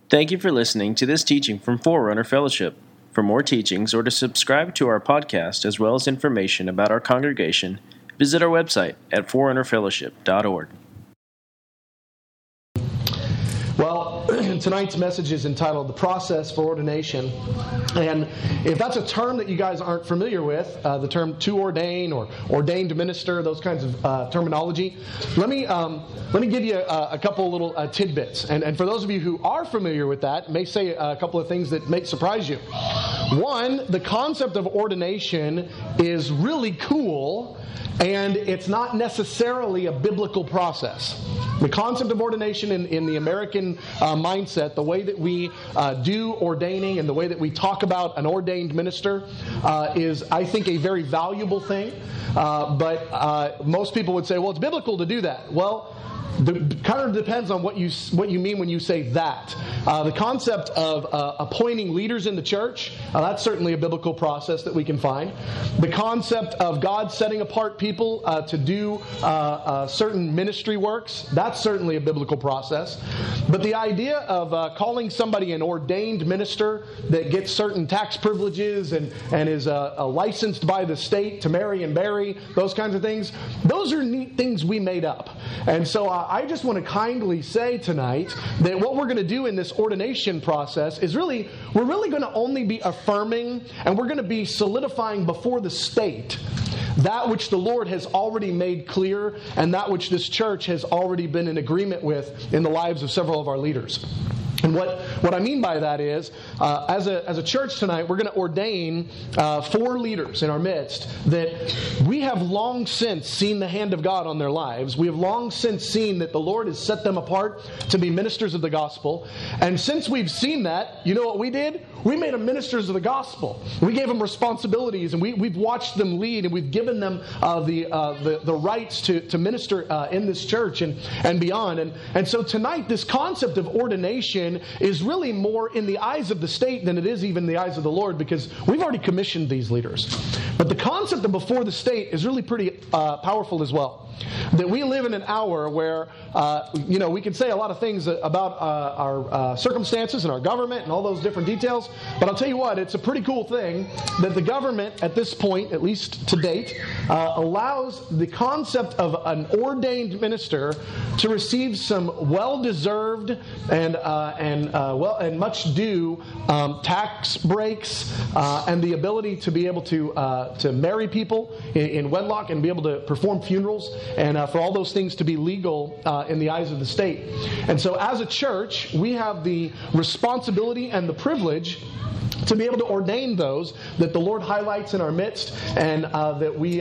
Thank you for listening to this teaching from Forerunner Fellowship. For more teachings or to subscribe to our podcast as well as information about our congregation, visit our website at forerunnerfellowship.org. Well, tonight's message is entitled The Process for Ordination. And if that's a term that you guys aren't familiar with, the term to ordain or ordained minister, those kinds of terminology, let me give you a couple little tidbits. And for those of you who are familiar with that, may say a couple of things that may surprise you. One, the concept of ordination is really cool, and it's not necessarily a biblical process. The concept of ordination in the American mindset, the way that we do ordaining and the way that we talk about an ordained minister is, I think, a very valuable thing. But most people would say, well, it's biblical to do that. Well, it kind of depends on what you mean when you say that. The concept of appointing leaders in the church, that's certainly a biblical process that we can find. The concept of God setting apart people to do certain ministry works, that's certainly a biblical process. But the idea of calling somebody an ordained minister that gets certain tax privileges and is licensed by the state to marry and bury, those kinds of things, those are neat things we made up. And so I just want to kindly say tonight that what we're going to do in this ordination process is we're really going to only be affirming and we're going to be solidifying before the state that which the Lord has already made clear and that which this church has already been in agreement with in the lives of several of our leaders. And what I mean by that is, as a church tonight, we're going to ordain 4 leaders in our midst that we have long since seen the hand of God on their lives. We have long since seen that the Lord has set them apart to be ministers of the gospel. And since we've seen that, you know what we did? We made them ministers of the gospel. We gave them responsibilities, and we've watched them lead, and we've given them the rights to minister in this church and beyond. And so tonight, this concept of ordination is really more in the eyes of the state than it is even in the eyes of the Lord, because we've already commissioned these leaders. But the concept of before the state is really pretty powerful as well. That we live in an hour where, we can say a lot of things about our circumstances and our government and all those different details, but I'll tell you what, it's a pretty cool thing that the government at this point, at least to date, allows the concept of an ordained minister to receive some well-deserved and much due tax breaks and the ability to be able to marry people in wedlock and be able to perform funerals and for all those things to be legal in the eyes of the state. And so as a church, we have the responsibility and the privilege to be able to ordain those that the Lord highlights in our midst and that we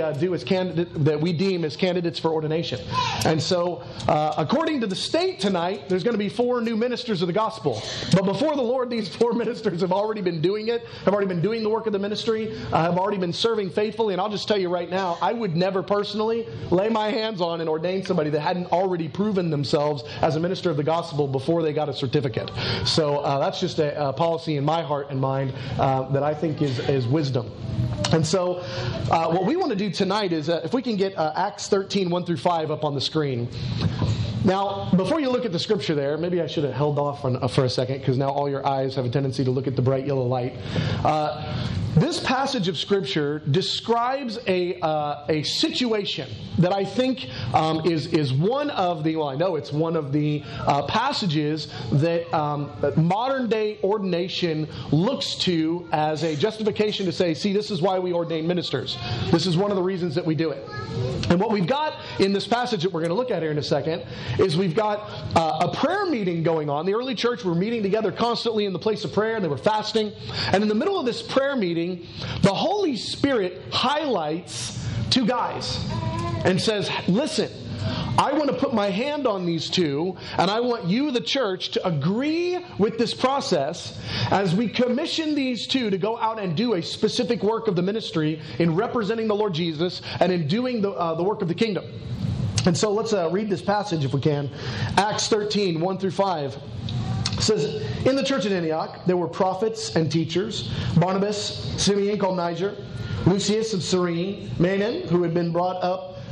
deem as candidates for ordination. And so, according to the state tonight, there's going to be 4 new ministers of the gospel. But before the Lord, these 4 ministers have already been doing it, have already been doing the work of the ministry, have already been serving faithfully. And I'll just tell you right now, I would never personally lay my hands on and ordain somebody that hadn't already proven themselves as a minister of the gospel before they got a certificate. So that's just a policy in my heart and mind that I think is wisdom. And so what we want to do tonight is if we can get Acts 13, 1 through 5 up on the screen. Now, before you look at the scripture there, maybe I should have held off for a second because now all your eyes have a tendency to look at the bright yellow light. This passage of Scripture describes a situation that I think is one of the, well, I know it's one of the passages that modern day ordination looks to as a justification to say, see, this is why we ordain ministers. This is one of the reasons that we do it. And what we've got in this passage that we're going to look at here in a second is we've got a prayer meeting going on. The early church were meeting together constantly in the place of prayer, and they were fasting. And in the middle of this prayer meeting, the Holy Spirit highlights 2 guys and says, listen, I want to put my hand on these 2, and I want you, the church, to agree with this process as we commission these 2 to go out and do a specific work of the ministry in representing the Lord Jesus and in doing the work of the kingdom. And so let's read this passage if we can. Acts 13, 1 through 5. It says, in the church at Antioch, there were prophets and teachers, Barnabas, Simeon called Niger, Lucius of Cyrene, Manaen, who had been brought up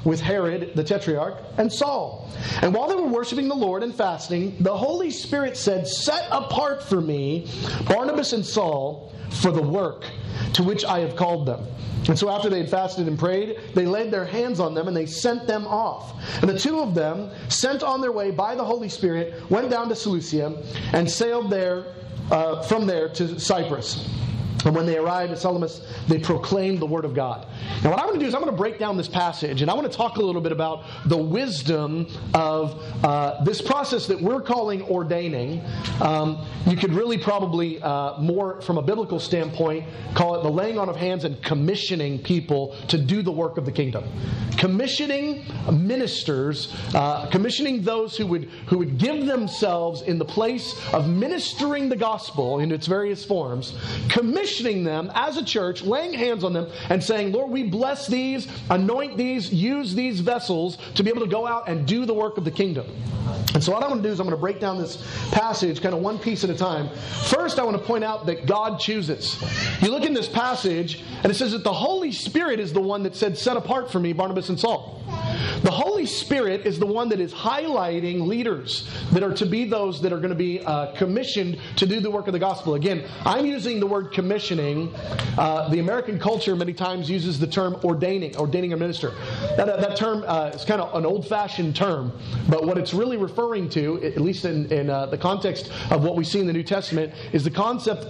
with Herod the Tetrarch and Saul. And while they were worshiping the Lord and fasting, the Holy Spirit said, "Set apart for me Barnabas and Saul for the work to which I have called them." And so after they had fasted and prayed, they laid their hands on them and they sent them off. And the two of them, sent on their way by the Holy Spirit, went down to Seleucia and sailed from there to Cyprus. And when they arrived at Salamis, they proclaimed the Word of God. Now what I'm going to do is I'm going to break down this passage, and I want to talk a little bit about the wisdom of this process that we're calling ordaining. You could really probably, more from a biblical standpoint, call it the laying on of hands and commissioning people to do the work of the kingdom. Commissioning ministers, commissioning those who would give themselves in the place of ministering the gospel in its various forms, commissioning them as a church, laying hands on them and saying, "Lord, we bless these, anoint these, use these vessels to be able to go out and do the work of the kingdom." And so what I'm going to do is I'm going to break down this passage kind of one piece at a time. First, I want to point out that God chooses. You look in this passage, and it says that the Holy Spirit is the one that said, "Set apart for me Barnabas and Saul." The Holy Spirit is the one that is highlighting leaders that are to be those that are going to be commissioned to do the work of the gospel. Again, I'm using the word commissioning. The American culture many times uses the term ordaining a minister. That term is kind of an old-fashioned term, but what it's really referring to, at least in the context of what we see in the New Testament, is the concept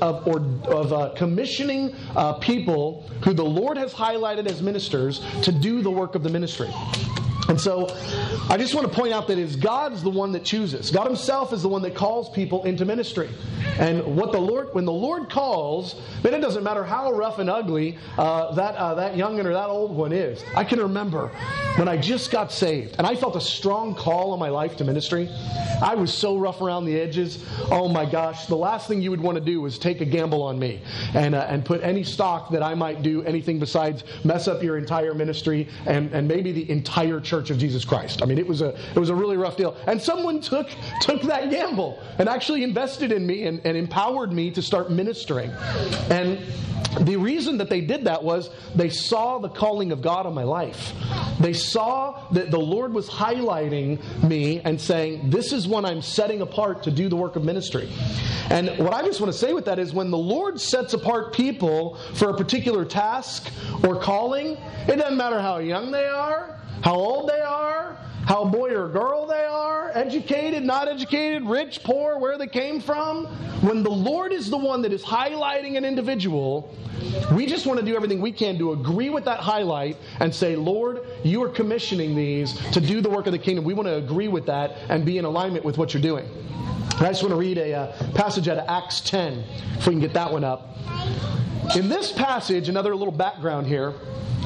of commissioning people who the Lord has highlighted as ministers to do the work of the ministry. And so I just want to point out that God's the one that chooses. God Himself is the one that calls people into ministry. And when the Lord calls, then it doesn't matter how rough and ugly that youngin' or that old one is. I can remember when I just got saved and I felt a strong call on my life to ministry. I was so rough around the edges. Oh my gosh, the last thing you would want to do was take a gamble on me and put any stock that I might do anything besides mess up your entire ministry and maybe the entire Church of Jesus Christ. I mean, it was a really rough deal. And someone took that gamble and actually invested in me and empowered me to start ministering. And the reason that they did that was they saw the calling of God on my life. They saw that the Lord was highlighting me and saying, "This is when I'm setting apart to do the work of ministry." And what I just want to say with that is when the Lord sets apart people for a particular task or calling, it doesn't matter how young they are, how old they are, how boy or girl they are, educated, not educated, rich, poor, where they came from. When the Lord is the one that is highlighting an individual, we just want to do everything we can to agree with that highlight and say, "Lord, you are commissioning these to do the work of the kingdom." We want to agree with that and be in alignment with what you're doing. And I just want to read a passage out of Acts 10, if we can get that one up. In this passage, another little background here,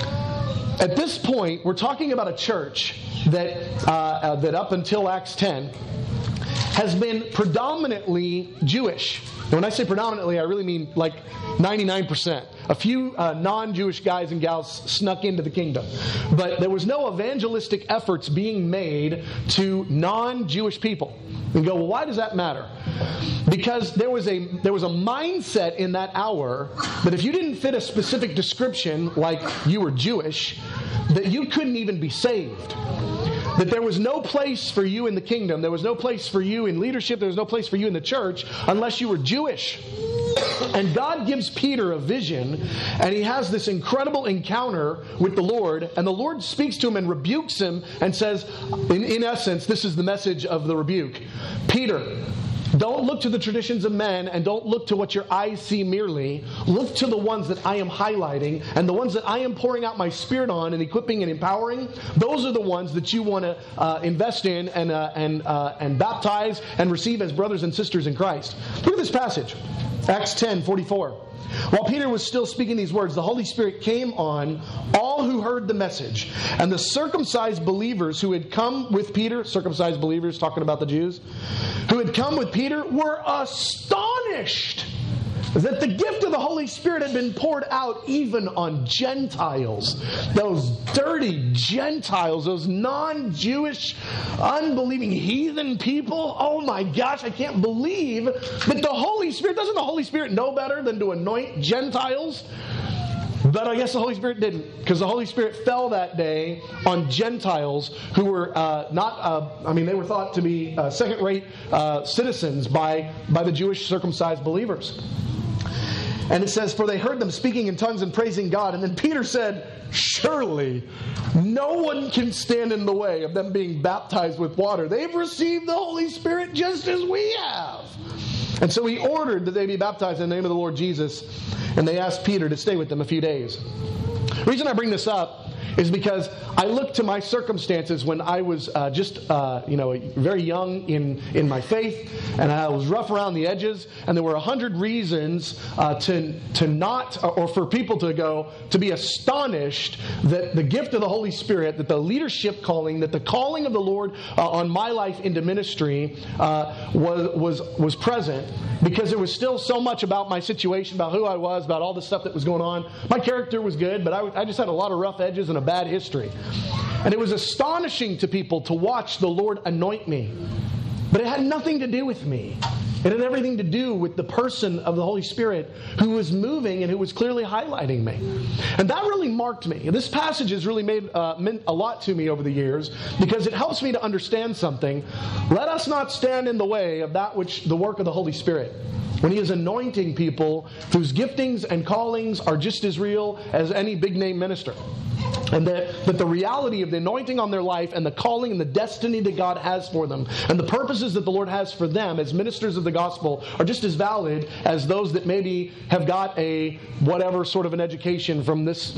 at this point, we're talking about a church that up until Acts 10 has been predominantly Jewish. And when I say predominantly, I really mean like 99%. A few non-Jewish guys and gals snuck into the kingdom. But there was no evangelistic efforts being made to non-Jewish people. And go, well, why does that matter? Because there was a mindset in that hour that if you didn't fit a specific description, like you were Jewish, that you couldn't even be saved. That there was no place for you in the kingdom, there was no place for you in leadership, there was no place for you in the church unless you were Jewish. And God gives Peter a vision, and he has this incredible encounter with the Lord, and the Lord speaks to him and rebukes him and says, in essence, this is the message of the rebuke. Peter, don't look to the traditions of men and don't look to what your eyes see merely. Look to the ones that I am highlighting and the ones that I am pouring out my Spirit on and equipping and empowering. Those are the ones that you want to invest in and baptize and receive as brothers and sisters in Christ. Look at this passage. Acts 10:44. While Peter was still speaking these words, the Holy Spirit came on all who heard the message. And the circumcised believers who had come with Peter, circumcised believers talking about the Jews, who had come with Peter were astonished that the gift of the Holy Spirit had been poured out even on Gentiles. Those dirty Gentiles, those non-Jewish, unbelieving heathen people. Oh my gosh, I can't believe that the Holy Spirit, doesn't the Holy Spirit know better than to anoint Gentiles? But I guess the Holy Spirit didn't, because the Holy Spirit fell that day on Gentiles who were they were thought to be second-rate citizens by the Jewish circumcised believers. And it says, for they heard them speaking in tongues and praising God. And then Peter said, surely no one can stand in the way of them being baptized with water. They've received the Holy Spirit just as we have. And so he ordered that they be baptized in the name of the Lord Jesus. And they asked Peter to stay with them a few days. The reason I bring this up is because I look to my circumstances when I was very young in my faith, and I was rough around the edges, and there were 100 reasons to not, or for people to be astonished that the gift of the Holy Spirit, that the leadership calling, that the calling of the Lord on my life into ministry was present, because there was still so much about my situation, about who I was, about all the stuff that was going on. My character was good, but I just had a lot of rough edges and a bad history. And it was astonishing to people to watch the Lord anoint me. But it had nothing to do with me. It had everything to do with the person of the Holy Spirit who was moving and who was clearly highlighting me. And that really marked me. This passage has really meant a lot to me over the years, because it helps me to understand something. Let us not stand in the way of that which the work of the Holy Spirit, when He is anointing people whose giftings and callings are just as real as any big-name minister. And that the reality of the anointing on their life and the calling and the destiny that God has for them and the purposes that the Lord has for them as ministers of the gospel are just as valid as those that maybe have got a whatever sort of an education from this,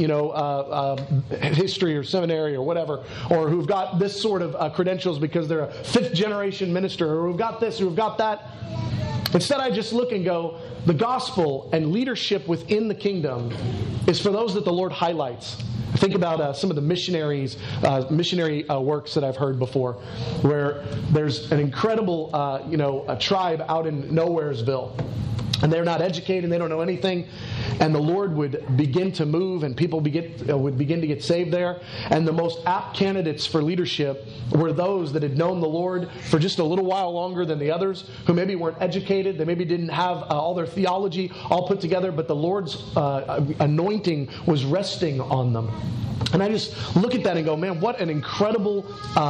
history or seminary or whatever, or who've got this sort of credentials because they're a fifth-generation minister, or who've got this or who've got that. Instead, I just look and go, the gospel and leadership within the kingdom is for those that the Lord highlights. Think about some of the missionary works that I've heard before, where there's an incredible, a tribe out in Nowheresville, and they're not educated, they don't know anything, and the Lord would begin to move, and people would begin to get saved there. And the most apt candidates for leadership were those that had known the Lord for just a little while longer than the others, who maybe weren't educated, they maybe didn't have all their theology all put together, but the Lord's anointing was resting on them. And I just look at that and go, man, what an incredible,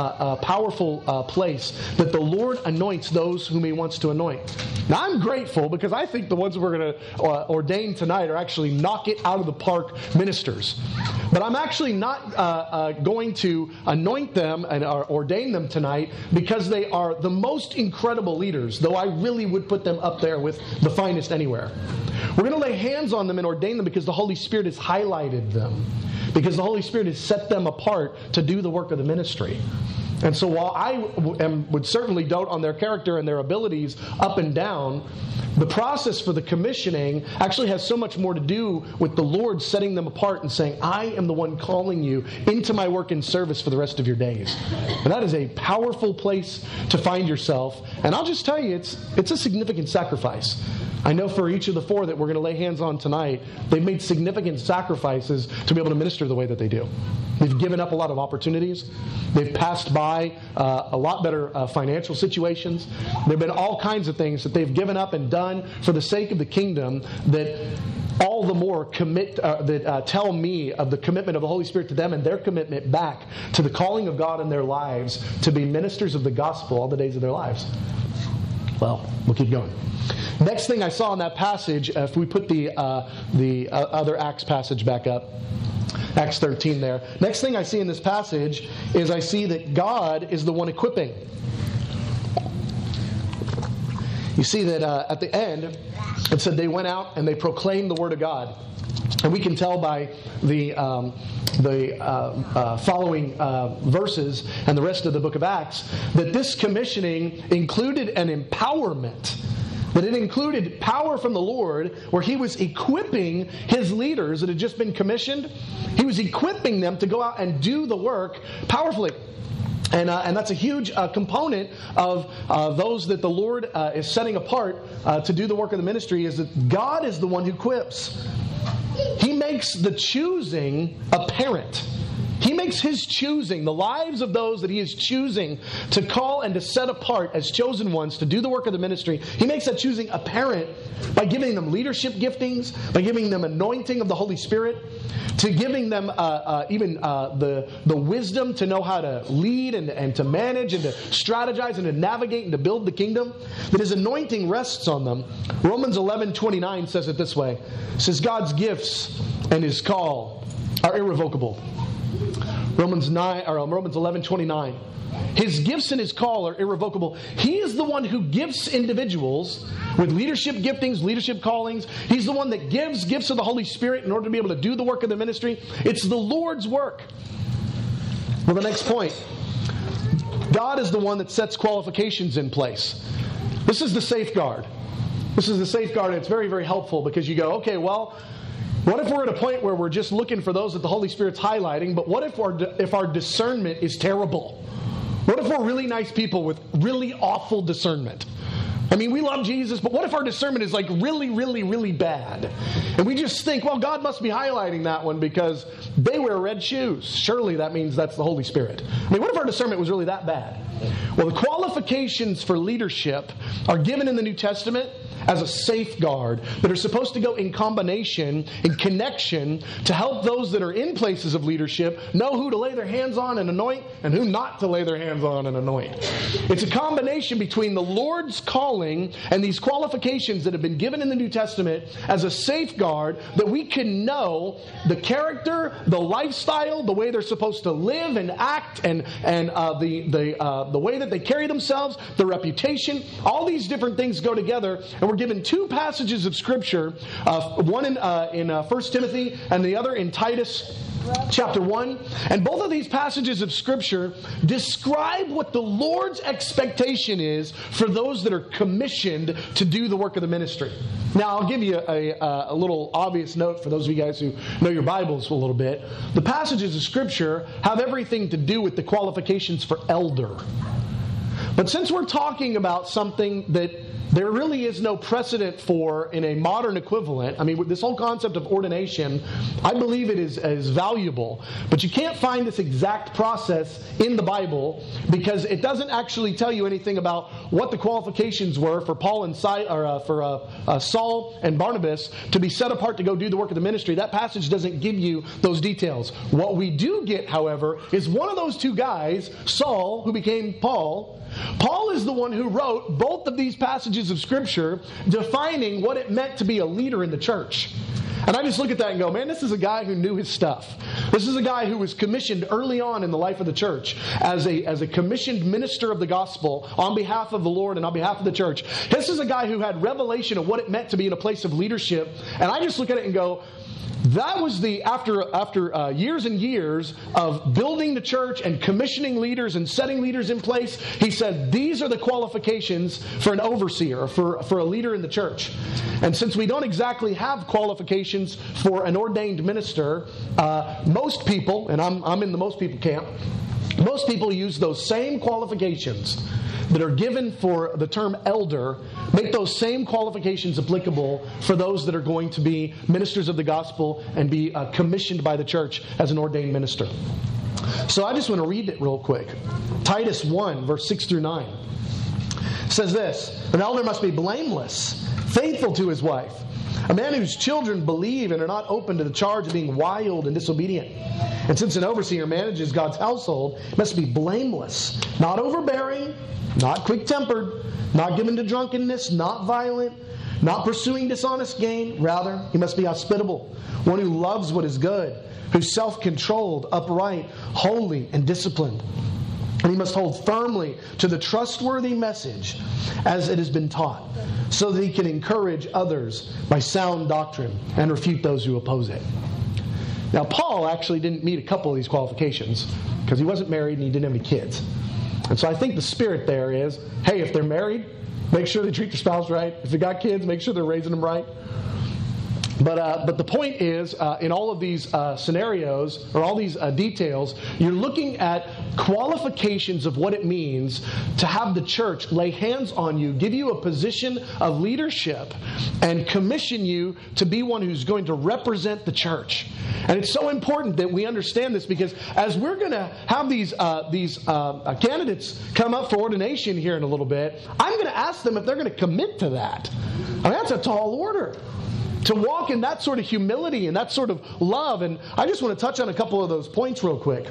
powerful place that the Lord anoints those whom He wants to anoint. Now, I'm grateful, because I think the ones we're going to ordain tonight are actually knock it out of the park ministers. But I'm actually not going to anoint them and ordain them tonight because they are the most incredible leaders, though I really would put them up there with the finest anywhere. We're going to lay hands on them and ordain them because the Holy Spirit has highlighted them, because the Holy Spirit has set them apart to do the work of the ministry. And so while I would certainly dote on their character and their abilities up and down, the process for the commissioning actually has so much more to do with the Lord setting them apart and saying, I am the one calling you into my work and service for the rest of your days. And that is a powerful place to find yourself. And I'll just tell you, it's a significant sacrifice. I know for each of the four that we're going to lay hands on tonight, they've made significant sacrifices to be able to minister the way that they do. They've given up a lot of opportunities. They've passed by a lot better financial situations. There have been all kinds of things that they've given up and done for the sake of the kingdom that all the more tell me of the commitment of the Holy Spirit to them and their commitment back to the calling of God in their lives to be ministers of the gospel all the days of their lives. Well, we'll keep going. Next thing I saw in that passage, if we put the other Acts passage back up, Acts 13 there. Next thing I see in this passage is I see that God is the one equipping. You see that at the end, it said they went out and they proclaimed the Word of God. And we can tell by the following verses and the rest of the book of Acts that this commissioning included an empowerment. That it included power from the Lord, where He was equipping His leaders that had just been commissioned. He was equipping them to go out and do the work powerfully. And that's a huge component of those that the Lord is setting apart to do the work of the ministry, is that God is the one who equips. He makes the choosing apparent. He makes His choosing, the lives of those that He is choosing to call and to set apart as chosen ones to do the work of the ministry, He makes that choosing apparent by giving them leadership giftings, by giving them anointing of the Holy Spirit, to giving them the wisdom to know how to lead and to manage and to strategize and to navigate and to build the kingdom, that His anointing rests on them. Romans 11:29 says it this way. It says, God's gifts and His call are irrevocable. Romans 11:29. His gifts and His call are irrevocable. He is the one who gifts individuals with leadership giftings, leadership callings. He's the one that gives gifts of the Holy Spirit in order to be able to do the work of the ministry. It's the Lord's work. Well, the next point. God is the one that sets qualifications in place. This is the safeguard. This is the safeguard, and it's very, very helpful because you go, okay, well, what if we're at a point where we're just looking for those that the Holy Spirit's highlighting, but what if our discernment is terrible? What if we're really nice people with really awful discernment? I mean, we love Jesus, but what if our discernment is like really, really, really bad? And we just think, well, God must be highlighting that one because they wear red shoes. Surely that means that's the Holy Spirit. I mean, what if our discernment was really that bad? Well, the qualifications for leadership are given in the New Testament as a safeguard that are supposed to go in combination, in connection, to help those that are in places of leadership know who to lay their hands on and anoint and who not to lay their hands on and anoint. It's a combination between the Lord's calling and these qualifications that have been given in the New Testament as a safeguard that we can know the character, the lifestyle, the way they're supposed to live and act, and the way that they carry themselves, the reputation. All these different things go together, and we're given two passages of Scripture, one in 1 Timothy and the other in Titus chapter 1. And both of these passages of Scripture describe what the Lord's expectation is for those that are commissioned to do the work of the ministry. Now, I'll give you a little obvious note for those of you guys who know your Bibles a little bit. The passages of Scripture have everything to do with the qualifications for elder. But since we're talking about something that there really is no precedent for in a modern equivalent, I mean, this whole concept of ordination, I believe it is valuable. But you can't find this exact process in the Bible because it doesn't actually tell you anything about what the qualifications were for Paul and Saul and Barnabas to be set apart to go do the work of the ministry. That passage doesn't give you those details. What we do get, however, is one of those two guys, Saul, who became Paul. Paul is the one who wrote both of these passages of Scripture defining what it meant to be a leader in the church. And I just look at that and go, man, this is a guy who knew his stuff. This is a guy who was commissioned early on in the life of the church as a commissioned minister of the gospel on behalf of the Lord and on behalf of the church. This is a guy who had revelation of what it meant to be in a place of leadership. And I just look at it and go, that was after years and years of building the church and commissioning leaders and setting leaders in place. He said, these are the qualifications for an overseer, for a leader in the church. And since we don't exactly have qualifications for an ordained minister, most people, and I'm in the most people camp, most people use those same qualifications that are given for the term elder, make those same qualifications applicable for those that are going to be ministers of the gospel and be commissioned by the church as an ordained minister. So I just want to read it real quick. Titus 1, verse 6 through 9 says this: an elder must be blameless, faithful to his wife, a man whose children believe and are not open to the charge of being wild and disobedient. And since an overseer manages God's household, he must be blameless, not overbearing, not quick-tempered, not given to drunkenness, not violent, not pursuing dishonest gain. Rather, he must be hospitable, one who loves what is good, who's self-controlled, upright, holy, and disciplined. And he must hold firmly to the trustworthy message as it has been taught, so that he can encourage others by sound doctrine and refute those who oppose it. Now, Paul actually didn't meet a couple of these qualifications because he wasn't married and he didn't have any kids. And so I think the spirit there is, hey, if they're married, make sure they treat their spouse right. If they got kids, make sure they're raising them right. But the point is, in all of these scenarios, or all these details, you're looking at qualifications of what it means to have the church lay hands on you, give you a position of leadership, and commission you to be one who's going to represent the church. And it's so important that we understand this, because as we're going to have these candidates come up for ordination here in a little bit, I'm going to ask them if they're going to commit to that. I mean, that's a tall order, to walk in that sort of humility and that sort of love. And I just want to touch on a couple of those points real quick.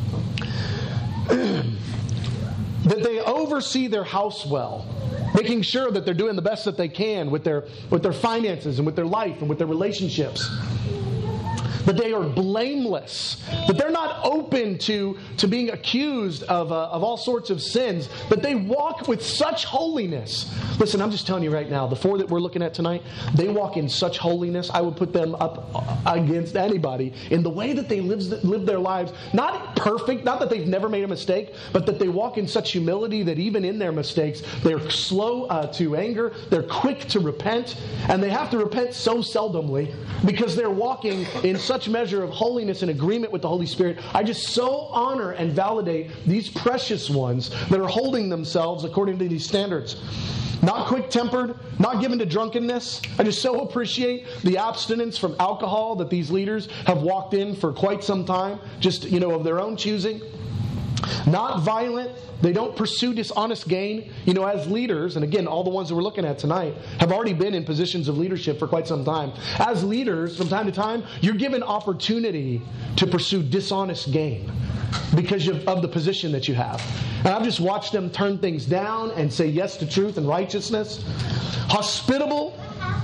That they oversee their house well, making sure that they're doing the best that they can with their finances and with their life and with their relationships. That they are blameless, that they're not open to being accused of all sorts of sins, but they walk with such holiness. Listen, I'm just telling you right now, the four that we're looking at tonight, they walk in such holiness. I would put them up against anybody in the way that they live their lives. Not perfect, not that they've never made a mistake, but that they walk in such humility that even in their mistakes, they're slow to anger, they're quick to repent, and they have to repent so seldomly because they're walking in such measure of holiness and agreement with the Holy Spirit. I just so honor and validate these precious ones that are holding themselves according to these standards. Not quick-tempered, not given to drunkenness. I just so appreciate the abstinence from alcohol that these leaders have walked in for quite some time, just, of their own choosing. Not violent. They don't pursue dishonest gain. As leaders, and again, all the ones that we're looking at tonight have already been in positions of leadership for quite some time. As leaders, from time to time, you're given opportunity to pursue dishonest gain because of the position that you have. And I've just watched them turn things down and say yes to truth and righteousness. Hospitable,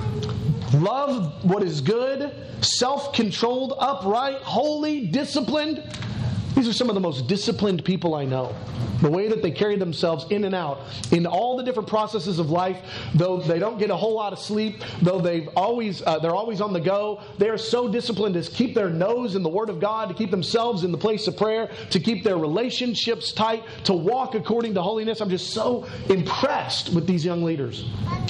love what is good, self-controlled, upright, holy, disciplined. These are some of the most disciplined people I know. The way that they carry themselves in and out in all the different processes of life, though they don't get a whole lot of sleep, though they're always on the go, they are so disciplined to keep their nose in the Word of God, to keep themselves in the place of prayer, to keep their relationships tight, to walk according to holiness. I'm just so impressed with these young leaders.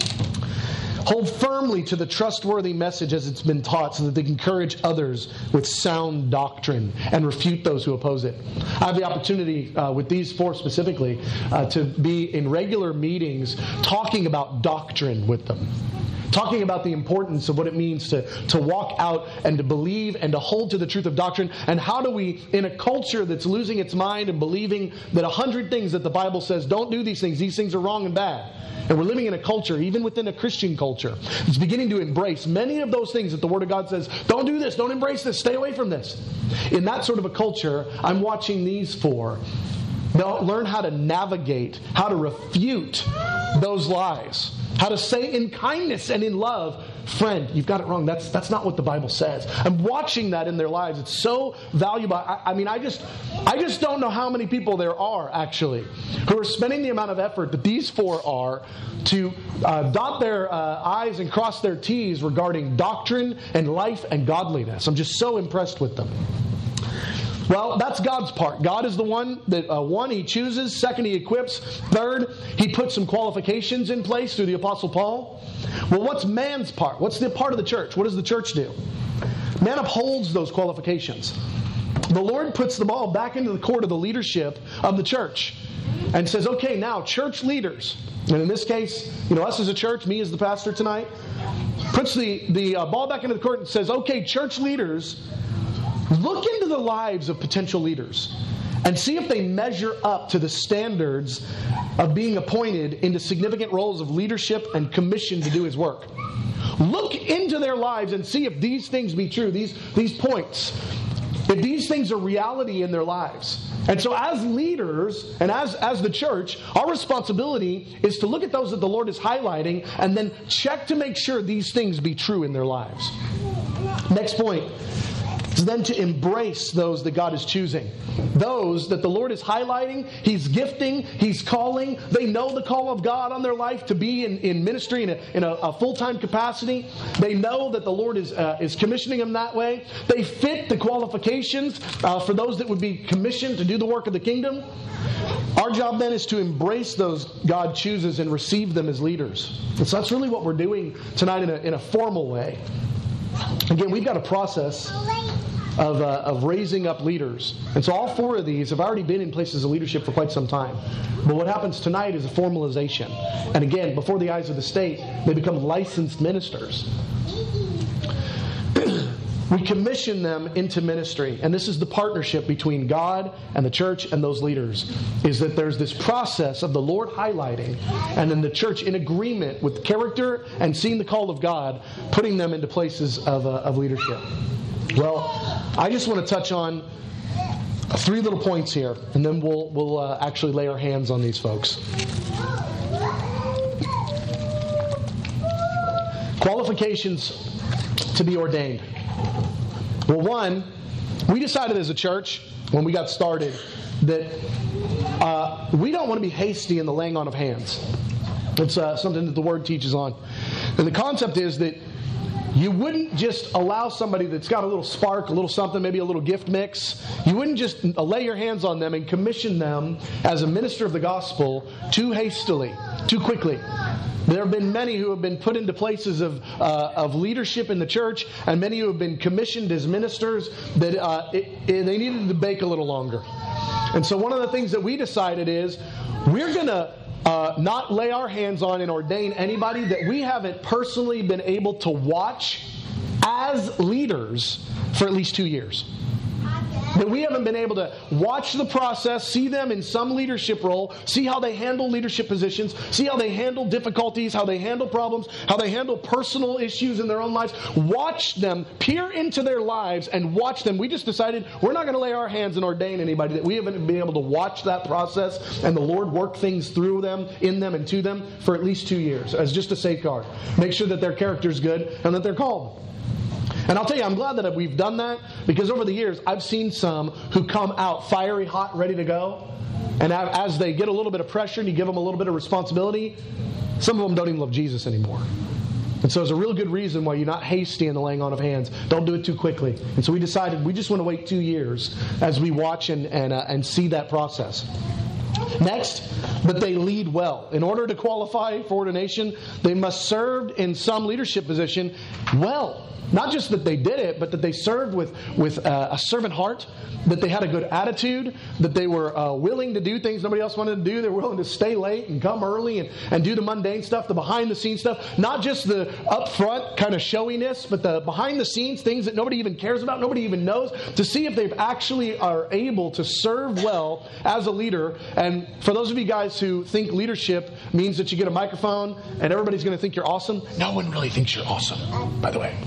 Hold firmly to the trustworthy message as it's been taught so that they can encourage others with sound doctrine and refute those who oppose it. I have the opportunity with these four specifically to be in regular meetings talking about doctrine with them. Talking about the importance of what it means to walk out and to believe and to hold to the truth of doctrine. And how do we, in a culture that's losing its mind and believing that 100 things that the Bible says, don't do these things are wrong and bad. And we're living in a culture, even within a Christian culture, that's beginning to embrace many of those things that the Word of God says, don't do this, don't embrace this, stay away from this. In that sort of a culture, I'm watching these four. They'll learn how to navigate, how to refute those lies. How to say in kindness and in love, friend, you've got it wrong. That's not what the Bible says. I'm watching that in their lives. It's so valuable. I just don't know how many people there are, actually, who are spending the amount of effort that these four are to dot their I's and cross their T's regarding doctrine and life and godliness. I'm just so impressed with them. Well, that's God's part. God is the one that, one, He chooses. Second, He equips. Third, He puts some qualifications in place through the Apostle Paul. Well, what's man's part? What's the part of the church? What does the church do? Man upholds those qualifications. The Lord puts them all back into the court of the leadership of the church and says, okay, now, church leaders, and in this case, us as a church, me as the pastor tonight, puts the ball back into the court and says, okay, church leaders, look into the lives of potential leaders and see if they measure up to the standards of being appointed into significant roles of leadership and commissioned to do His work. Look into their lives and see if these things be true, these points, if these things are reality in their lives. And so as leaders and as the church, our responsibility is to look at those that the Lord is highlighting and then check to make sure these things be true in their lives. Next point. Then to embrace those that God is choosing. Those that the Lord is highlighting, He's gifting, He's calling. They know the call of God on their life to be in ministry in a full-time capacity. They know that the Lord is commissioning them that way. They fit the qualifications for those that would be commissioned to do the work of the kingdom. Our job then is to embrace those God chooses and receive them as leaders. And so that's really what we're doing tonight in a formal way. again, we've got a process of raising up leaders. And so all 4 of these have already been in places of leadership for quite some time. But what happens tonight is a formalization. And again, before the eyes of the state, they become licensed ministers. We commission them into ministry. And this is the partnership between God and the church and those leaders, is that there's this process of the Lord highlighting, and then the church in agreement with character and seeing the call of God, putting them into places of leadership. Well, I just want to touch on 3 little points here, and then we'll actually lay our hands on these folks. Qualifications to be ordained. Well, one, we decided as a church when we got started that we don't want to be hasty in the laying on of hands. It's something that the Word teaches on. And the concept is that you wouldn't just allow somebody that's got a little spark, a little something, maybe a little gift mix. You wouldn't just lay your hands on them and commission them as a minister of the gospel too hastily, too quickly. There have been many who have been put into places of leadership in the church, and many who have been commissioned as ministers that they needed to bake a little longer. And so one of the things that we decided is we're going to not lay our hands on and ordain anybody that we haven't personally been able to watch as leaders for at least 2 years. That we haven't been able to watch the process, see them in some leadership role, see how they handle leadership positions, see how they handle difficulties, how they handle problems, how they handle personal issues in their own lives. Watch them, peer into their lives and watch them. We just decided we're not going to lay our hands and ordain anybody that we haven't been able to watch that process and the Lord work things through them, in them, and to them for at least 2 years as just a safeguard. Make sure that their character's good and that they're called. And I'll tell you, I'm glad that we've done that, because over the years, I've seen some who come out fiery hot, ready to go. And as they get a little bit of pressure and you give them a little bit of responsibility, some of them don't even love Jesus anymore. And so there's a real good reason why you're not hasty in the laying on of hands. Don't do it too quickly. And so we decided we just want to wait 2 years as we watch and see that process. Next, that they lead well. In order to qualify for ordination, they must serve in some leadership position well. Not just that they did it, but that they served with a servant heart, that they had a good attitude, that they were willing to do things nobody else wanted to do. They were willing to stay late and come early and do the mundane stuff, the behind-the-scenes stuff. Not just the up-front kind of showiness, but the behind-the-scenes things that nobody even cares about, nobody even knows, to see if they actually are able to serve well as a leader. And for those of you guys who think leadership means that you get a microphone and everybody's going to think you're awesome, no one really thinks you're awesome, by the way.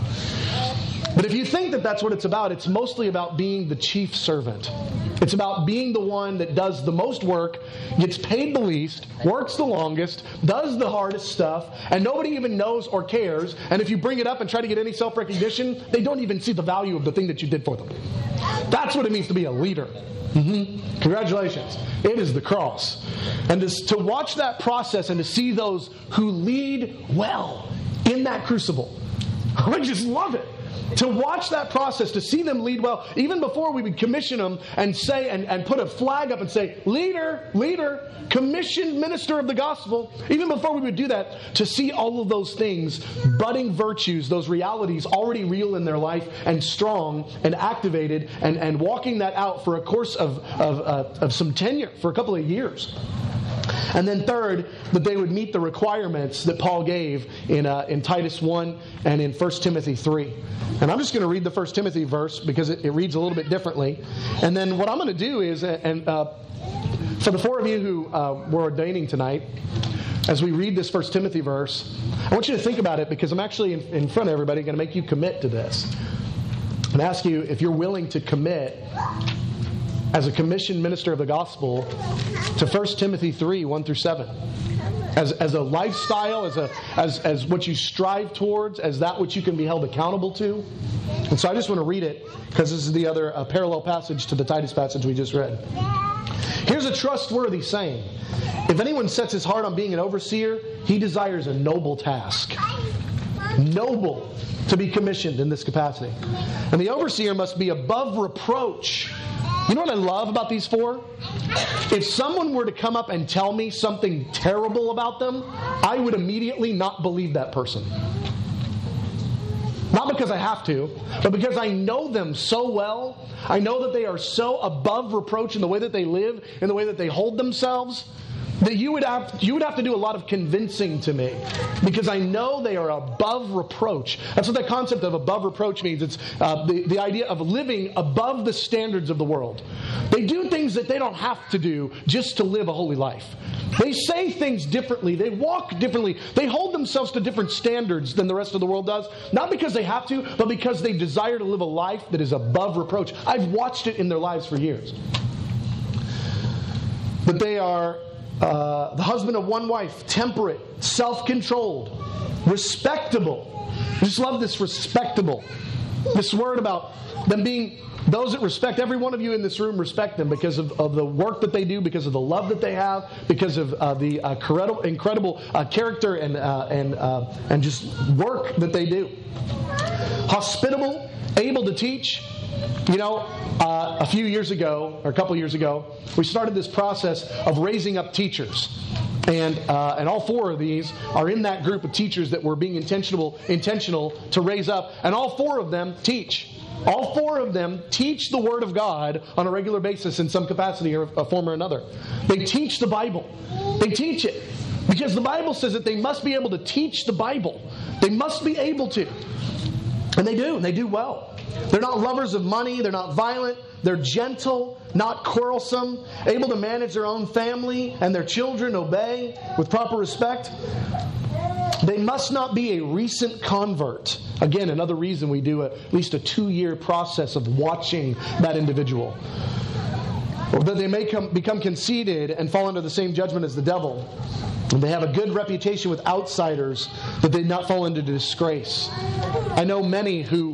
But if you think that that's what it's about, it's mostly about being the chief servant. It's about being the one that does the most work, gets paid the least, works the longest, does the hardest stuff, and nobody even knows or cares. And if you bring it up and try to get any self-recognition, they don't even see the value of the thing that you did for them. That's what it means to be a leader. Congratulations. It is the cross. And to watch that process and to see those who lead well in that crucible, I just love it. To watch that process, to see them lead well, even before we would commission them and say and put a flag up and say, leader, commissioned minister of the gospel, even before we would do that, to see all of those things, budding virtues, those realities already real in their life and strong and activated and walking that out for a course of some tenure for a couple of years. And then third, that they would meet the requirements that Paul gave in Titus 1 and in 1 Timothy 3. And I'm just going to read the 1 Timothy verse because it reads a little bit differently. And then what I'm going to do is, for the 4 of you who were ordaining tonight, as we read this 1 Timothy verse, I want you to think about it because I'm actually in front of everybody going to make you commit to this. And ask you if you're willing to commit as a commissioned minister of the gospel to 1 Timothy 3, 1 through 7. As a lifestyle, as what you strive towards, as that which you can be held accountable to. And so I just want to read it because this is the other parallel passage to the Titus passage we just read. Here's a trustworthy saying. If anyone sets his heart on being an overseer, he desires a noble task. Noble to be commissioned in this capacity. And the overseer must be above reproach. You know what I love about these 4? If someone were to come up and tell me something terrible about them, I would immediately not believe that person. Not because I have to, but because I know them so well. I know that they are so above reproach in the way that they live, in the way that they hold themselves, that you would have to do a lot of convincing to me, because I know they are above reproach. That's what that concept of above reproach means. It's the idea of living above the standards of the world. They do things that they don't have to do just to live a holy life. They say things differently. They walk differently. They hold themselves to different standards than the rest of the world does, not because they have to, but because they desire to live a life that is above reproach. I've watched it in their lives for years. But they are the husband of one wife, temperate, self-controlled, respectable. I just love this respectable. This word about them being those that respect. Every one of you in this room respect them because of the work that they do, because of the love that they have, because of the incredible character and just work that they do. Hospitable, able to teach. You know, a few years ago, or a couple years ago, we started this process of raising up teachers. And all four of these are in that group of teachers that we're being intentional to raise up. And all four of them teach. All four of them teach the Word of God on a regular basis in some capacity or a form or another. They teach the Bible. They teach it. Because the Bible says that they must be able to teach the Bible. They must be able to. And they do. And they do well. They're not lovers of money. They're not violent. They're gentle, not quarrelsome, able to manage their own family and their children, obey with proper respect. They must not be a recent convert. Again, another reason we do at least a 2-year process of watching that individual. Or that they may become conceited and fall under the same judgment as the devil. And they have a good reputation with outsiders, that they not fall into disgrace. I know many who,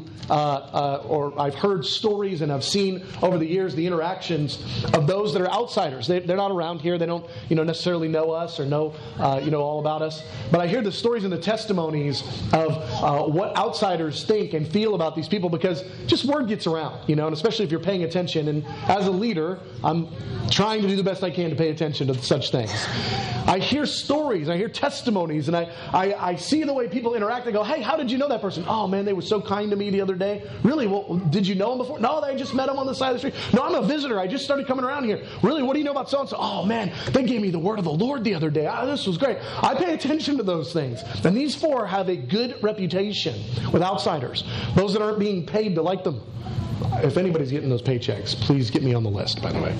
or I've heard stories and I've seen over the years the interactions of those that are outsiders. They're not around here. They don't, necessarily know us or know, all about us. But I hear the stories and the testimonies of what outsiders think and feel about these people, because just word gets around, and especially if you're paying attention. And as a leader, I'm trying to do the best I can to pay attention to such things. I hear stories, I hear testimonies, and I see the way people interact. I go, hey, how did you know that person? Oh, man, they were so kind to me the other day. Really? Well, did you know them before? No, I just met them on the side of the street. No, I'm a visitor. I just started coming around here. Really? What do you know about so-and-so? Oh, man, they gave me the word of the Lord the other day. This was great. I pay attention to those things. And these four have a good reputation with outsiders, those that aren't being paid to like them. If anybody's getting those paychecks, please get me on the list, by the way.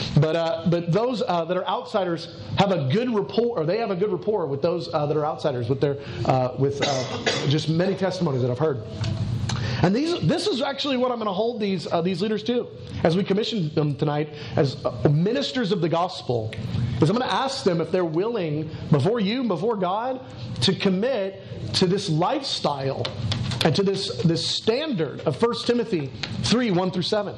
But those that are outsiders have a good rapport, or they have a good rapport with those that are outsiders, with their just many testimonies that I've heard. And this is actually what I'm going to hold these leaders to as we commission them tonight as ministers of the gospel. Is I'm going to ask them if they're willing before you and before God to commit to this lifestyle and to this standard of 1 Timothy 3, 1 through 7.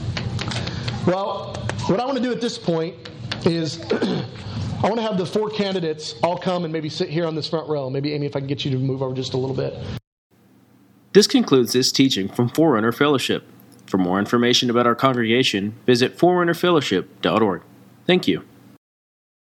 Well, what I want to do at this point is I want to have the four candidates all come and maybe sit here on this front row. Maybe, Amy, if I can get you to move over just a little bit. This concludes this teaching from Forerunner Fellowship. For more information about our congregation, visit forerunnerfellowship.org. Thank you.